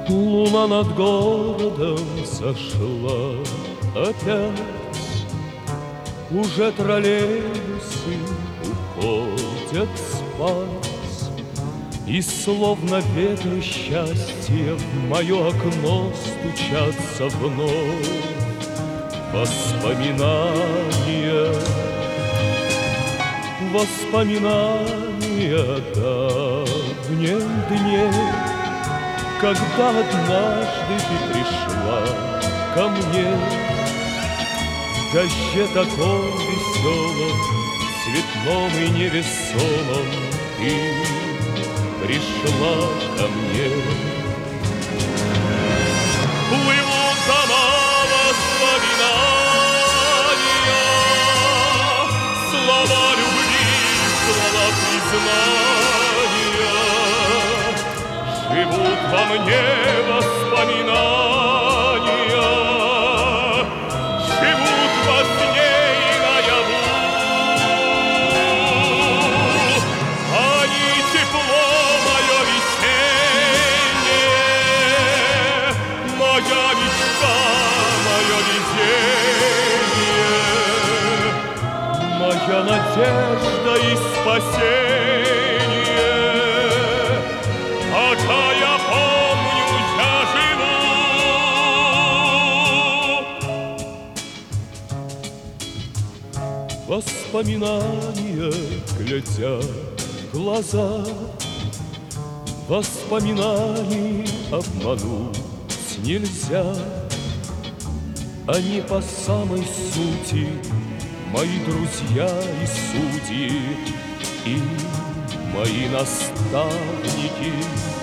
Луна над городом сошла опять, уже троллейбусы уходят спать, и словно ветры счастья в мое окно стучатся вновь воспоминания. Воспоминания о давних дней, когда однажды ты пришла ко мне в дожде таком веселом, цветном и невесомом. Ты пришла ко мне. Плывут дома воспоминания, слова любви, слова признания. Живут во мне воспоминания, живут во сне и наяву. Они тепло мое весеннее, моя мечта, мое везение, моя надежда и спасение. Пока я помню, я живу. Воспоминания глядят в глаза, воспоминаний обмануть нельзя. Они по самой сути мои друзья и судьи, и мои наставники.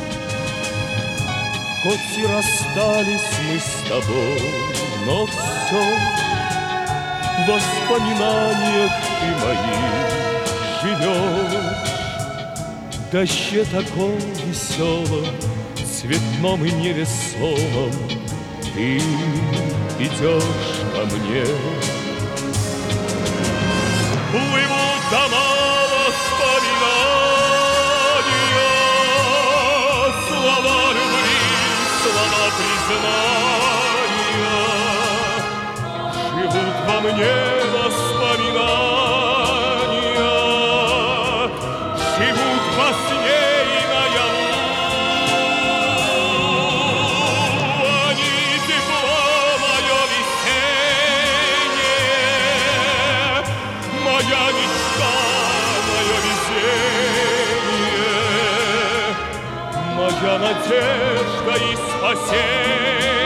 Хоть и расстались мы с тобой, но все в воспоминаниях ты моих живешь. В дожде таком веселом, цветном и невесомом ты идешь ко мне. Плывут дома воспоминания, слова любви, слова признания. Живут во мне воспоминания, живут во сне и наяву. Они тепло мое весеннее, моя мечта, мое везение, моя надежда и спасение.